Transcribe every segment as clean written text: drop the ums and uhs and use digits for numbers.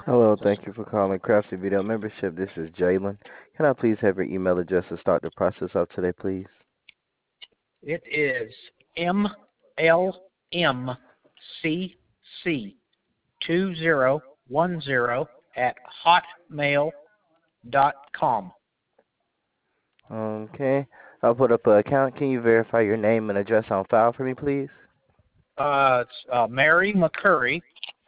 Hello, thank you for calling Craftsy Video Membership. This is Jalen. Can I please have your email address to start the process of today, please? It is MLMCC2010 at hotmail.com. Okay. I'll put up an account. Can you verify your name and address on file for me, please? It's Mary McCurry,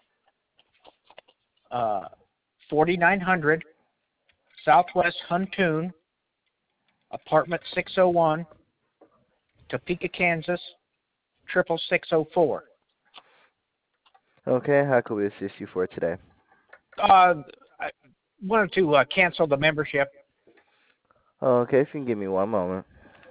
4900 Southwest Huntoon, apartment 601, Topeka, Kansas, 66604. Okay. How can we assist you for today? I wanted to cancel the membership. Okay. If you can give me one moment.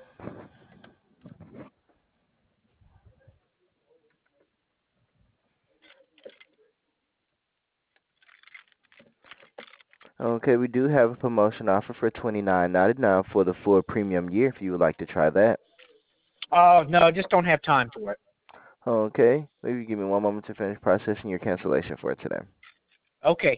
Okay. We do have a promotion offer for $29.99 for the full premium year if you would like to try that. No, I just don't have time for it. Okay. Maybe give me one moment to finish processing your cancellation for today. Okay.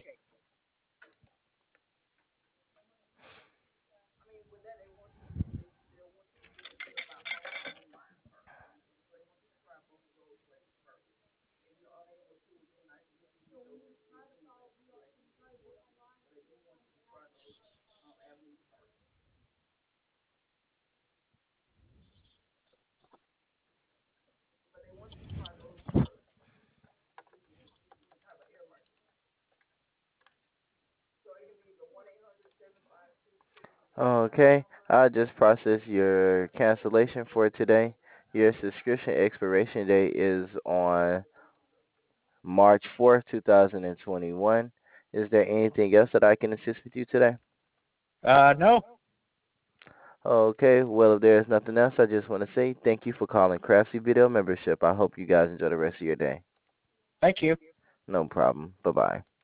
Okay, I'll just process your cancellation for today. Your subscription expiration date is on March 4th, 2021. Is there anything else that I can assist with you today? No. Okay, well, if there's nothing else, I just want to say thank you for calling Craftsy Video Membership. I hope you guys enjoy the rest of your day. Thank you. No problem. Bye-bye.